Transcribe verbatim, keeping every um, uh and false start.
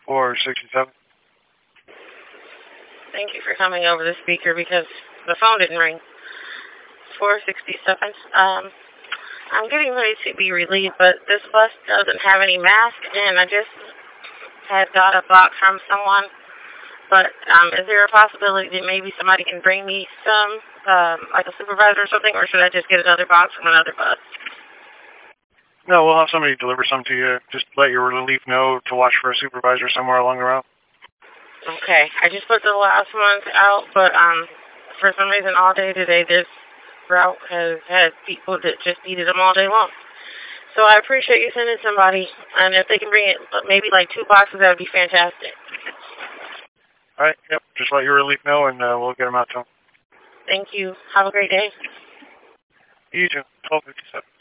four sixty-seven. Thank you for coming over the speaker because the phone didn't ring. four sixty-seven. Um, I'm getting ready to be relieved, but this bus doesn't have any masks, and I just had got a box from someone. But um, is there a possibility that maybe somebody can bring me some, um, like a supervisor or something, or should I just get another box from another bus? No, we'll have somebody deliver some to you. Just let your relief know to watch for a supervisor somewhere along the route. Okay. I just put the last ones out, but um, for some reason all day today this route has had people that just needed them all day long. So I appreciate you sending somebody, and if they can bring it, maybe like two boxes, that would be fantastic. All right, yep. Just let your relief know, and uh, we'll get them out to them. Thank you. Have a great day. You too. twelve fifty-seven.